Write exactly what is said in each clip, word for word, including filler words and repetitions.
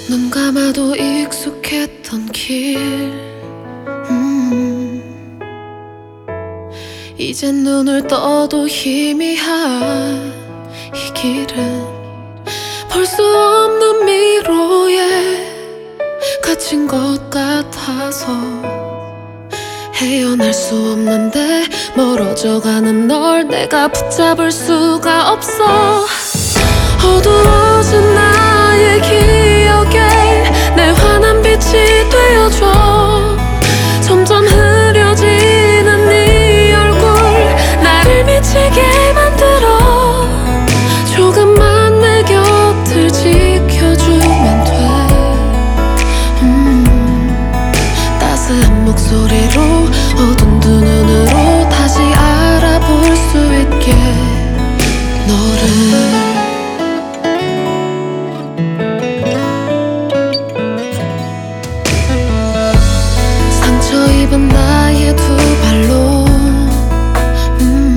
눈 감아도 익숙했던 길 음. 이젠 눈을 떠도 희미한 이 길은 볼 수 없는 미로에 갇힌 것 같아서 헤어날 수 없는데 멀어져가는 널 내가 붙잡을 수가 없어. 어두워진 나의 기억에 내 환한 빛이 되어줘. 점점 흐려지는 네 얼굴 나를 미치게 만들어. 조금만 내 곁을 지켜주면 돼. 음, 따스한 목소리로 어두운 두 눈으로 다시 알아볼 수 있게 너를. 입은 나의 두 발로 음,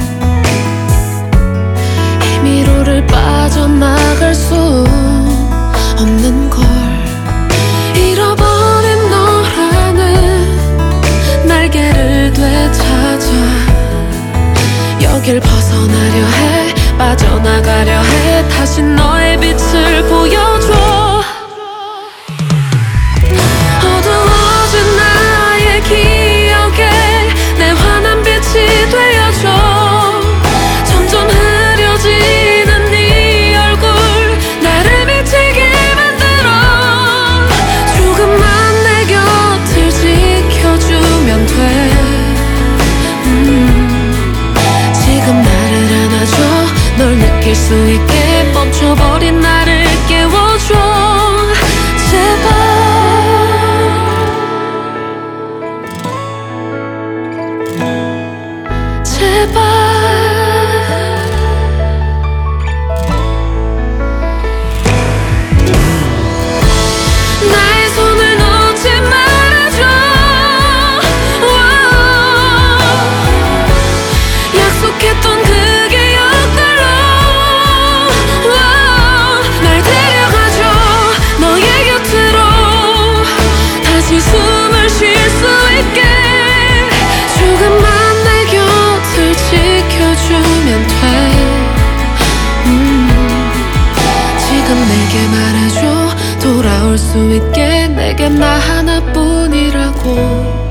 이 미로를 빠져나갈 수 없는 걸. 잃어버린 너라는 날개를 되찾아 여길 벗어나려 해. 빠져나가려 해. 다시 너의 빛을 보여줘. 기억에 내 환한 빛이 되어줘. 점점 흐려지는 네 얼굴 나를 미치게 만들어. 조금만 내 곁을 지켜주면 돼. 음, 지금 나를 안아줘. 널 느낄 수 있게 멈춰버린 나를 깨워줘. 제발 제발 나의 손을 놓지 말아줘. 약속했던 그 기억들로 날 데려가줘. 너의 곁으로 다시 숨을 쉴 수 있게. 조금만 지켜주면 돼. 음, 지금 내게 말해줘. 돌아올 수 있게 내겐 나 하나뿐이라고.